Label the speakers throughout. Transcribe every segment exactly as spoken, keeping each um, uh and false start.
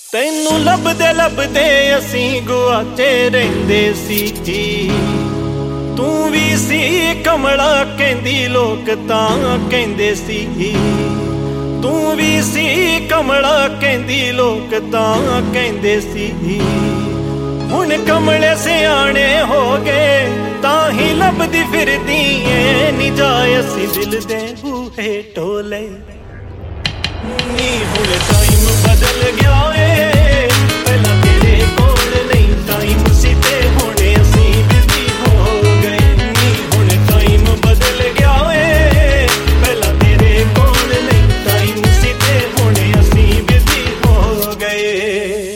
Speaker 1: ਤੈਨੂੰ ਲੱਭਦੇ ਲੱਭਦੇ ਅਸੀਂ ਗੁਆਚੇ ਰਹਿੰਦੇ ਸੀ ਜੀ। ਤੂੰ ਵੀ ਸੀ ਕਮਲਾ ਕਹਿੰਦੀ ਲੋਕ ਤਾਂ ਕਹਿੰਦੇ ਸੀ। ਤੂੰ ਵੀ ਸੀ ਕਮਲਾ ਕਹਿੰਦੀ ਲੋਕ ਤਾਂ ਕਹਿੰਦੇ ਸੀ। ਹੁਣ ਕਮਲੇ ਸਿਆਣੇ ਹੋ ਗਏ ਤਾਂ ਹੀ ਲੱਭਦੀ ਫਿਰਦੀ ਏ ਨੀ ਜਾਏ ਅਸੀਂ ਦਿਲ ਦੇ ਬੂਹੇ ਟੋਲੇ। ਨੀ ਹੁਣ ਟਾਈਮ ਬਦਲ ਗਿਆ ਏ ਪਹਿਲਾਂ ਤੇਰੇ ਕੋਲ ਨਹੀਂ ਟਾਈਮ ਸੀ ਤੇ ਹੁਣ ਅਸੀਂ ਬਿਜ਼ੀ ਹੋ ਗਏ। ਨੀ ਹੁਣ ਟਾਈਮ ਬਦਲ ਗਿਆ ਏ ਪਹਿਲਾਂ ਤੇਰੇ ਕੋਲ ਨਹੀਂ ਟਾਈਮ ਸੀ ਤੇ ਹੁਣ ਅਸੀਂ ਬਿਜ਼ੀ ਹੋ ਗਏ।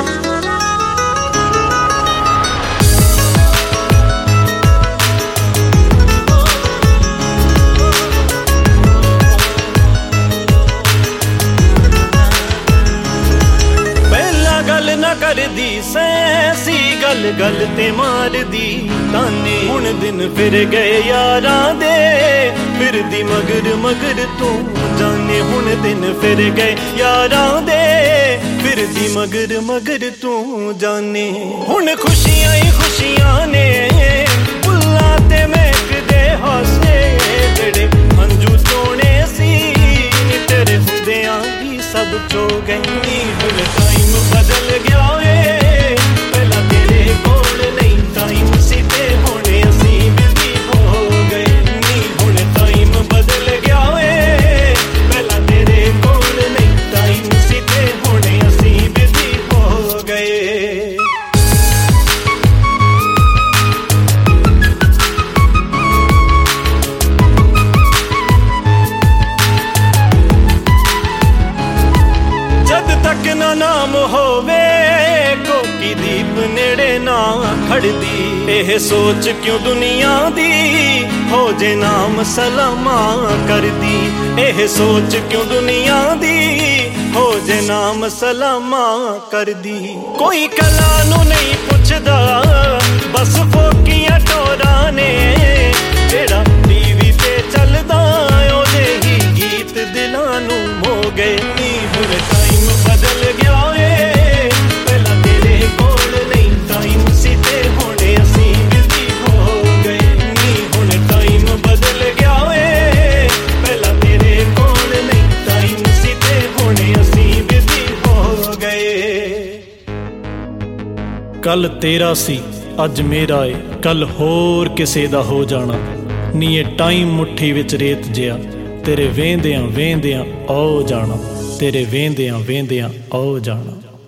Speaker 1: ਨਾ ਕਰਦੀ ਸੈਂ ਸੀ ਗੱਲ ਗੱਲ ਤੇ ਮਾਰਦੀ ਤਾਨੇ। ਹੁਣ ਦਿਨ ਫਿਰ ਗਏ ਯਾਰਾਂ ਦੇ ਫਿਰਦੀ ਮਗਰ ਮਗਰ ਤੂੰ ਜਾਨੇ। ਹੁਣ ਦਿਨ ਫਿਰ ਗਏ ਯਾਰਾਂ ਦੇ ਫਿਰਦੀ ਮਗਰ ਮਗਰ ਤੂੰ ਜਾਨੇ। ਹੁਣ ਖੁਸ਼ੀਆਂ ਹੀ ਖੁਸ਼ੀਆਂ ਨੇ ਫੁੱਲਾਂ ਤੇ ਮਹਿਕਦੇ ਹਾਸੇ ਜਿਹੜੇ ਹੰਝੂ ਤੋਣੇ ਸੀ ਤੇਰੇ ਹੁੰਦਿਆਂ ਵੀ ਸਭ ਚੋ ਗਏ। ਹੁਣ ਟਾਈਮ ਬਦਲ ਗਿਆ ਏ ਪਹਿਲਾਂ ਤੇਰੇ ਕੋਲ ਨਹੀਂ ਟਾਈਮ ਸੀ ਤੇ ਹੁਣ ਅਸੀਂ ਬਿਜ਼ੀ ਹੋ ਗਏ। ਨੀ ਹੁਣ ਟਾਈਮ ਬਦਲ ਗਿਆ ਏ ਪਹਿਲਾਂ ਤੇਰੇ ਕੋਲ ਨਹੀਂ ਟਾਈਮ ਸੀ ਤੇ ਹੁਣ ਅਸੀਂ ਬਿਜ਼ੀ ਹੋ ਗਏ। ਜਦ ਤੱਕ ਨਾ ਨਾਮ ਹੋਵੇ ਕੋਕੀ ਦੀਪ ਨੇੜੇ ਨਾ ਖੜਦੀ। ਇਹ ਸੋਚ ਕਿਉਂ ਦੁਨੀਆ ਦੀ ਹੋ ਜੇ ਨਾਮ ਸਲਾਮਾਂ ਕਰਦੀ। ਇਹ ਸੋਚ ਕਿਉਂ ਦੁਨੀਆ ਦੀ ਹੋ ਜੇ ਨਾਮ ਸਲਾਮਾਂ ਕਰਦੀ। ਕੋਈ ਕਲਾ ਨੂੰ ਨਹੀਂ ਪੁੱਛਦਾ ਬਸ ਫੋਕੀਆਂ ਟੋਰਾਂ ਨੇ। ਜਿਹੜਾ ਟੀਵੀ ਤੇ ਚੱਲਦਾ ਉਹਦੇ ਹੀ ਗੀਤ ਦਿਲਾਂ ਨੂੰ ਮੋ ਗਏ। ਨੀ ਹੁਣ ਟਾਈਮ ਬਦਲ ਗਿਆ ਏ ਪਹਿਲਾਂ ਤੇਰੇ ਕੋਲ ਨਹੀਂ ਟਾਈਮ ਸੀ ਤੇ ਹੁਣ ਅਸੀਂ ਬਿਜ਼ੀ ਹੋ ਗਏ। ਨੀ ਹੁਣ ਟਾਈਮ ਬਦਲ ਗਿਆ ਏ ਪਹਿਲਾਂ ਤੇਰੇ ਕੋਲ ਨਹੀਂ ਟਾਈਮ ਸੀ ਤੇ ਹੁਣ ਅਸੀਂ ਬਿਜ਼ੀ ਹੋ ਗਏ। ਕੱਲ ਤੇਰਾ ਸੀ ਅੱਜ ਮੇਰਾ ਏ ਕੱਲ ਹੋਰ ਕਿਸੇ ਦਾ ਹੋ ਜਾਣਾ। ਨੀ ਇਹ ਟਾਈਮ ਮੁੱਠੀ ਵਿੱਚ ਰੇਤ ਜਿਹਾ ਤੇਰੇ ਵੇਂਦਿਆਂ ਵੇਂਦਿਆਂ ਆਉ ਜਾਣਾ। ਤੇਰੇ ਵੇਂਦਿਆਂ ਵੇਂਦਿਆਂ ਆਉ ਜਾਣਾ।